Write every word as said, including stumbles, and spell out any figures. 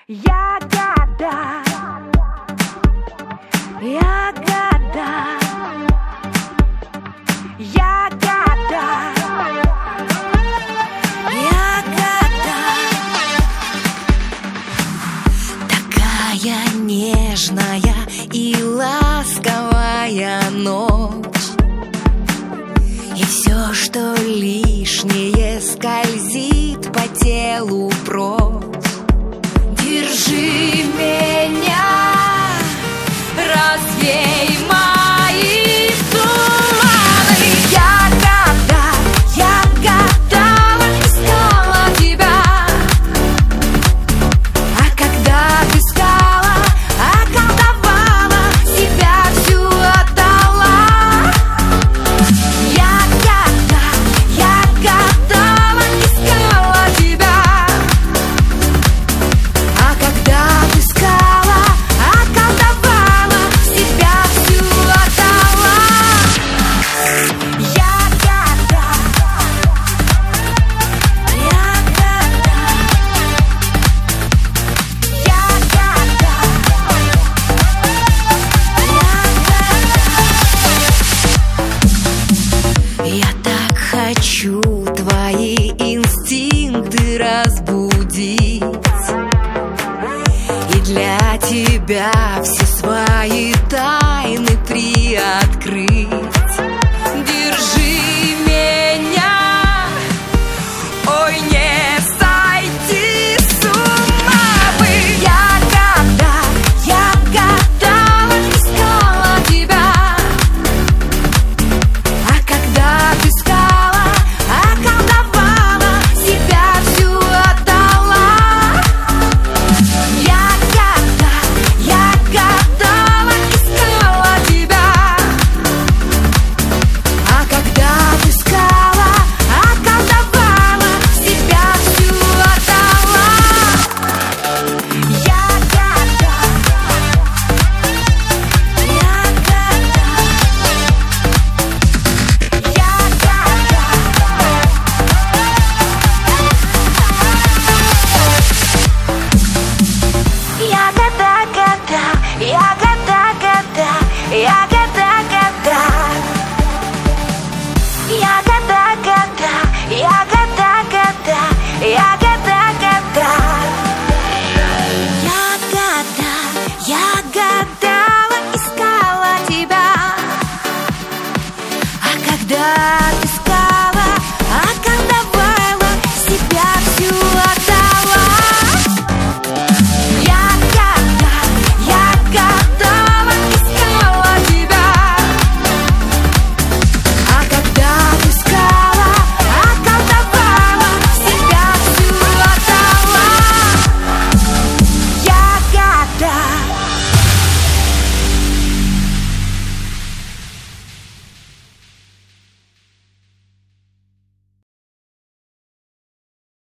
Ягода, ягода, ягода, ягода. Такая нежная и ласковая ночь, и все, что лишнее, скользит по телу прочь. Держи меня, развей мои туманы. Ягода, ягода, искала тебя, а когда ты искала, околдовала, себя всю отдала. Ягода, ягода, искала тебя, а когда ты искала, околдовала, себя всю отдала. Ягода, ягода, ягода. Я так хочу твои инстинкты разбудить и для тебя все свои тайны приоткрыть.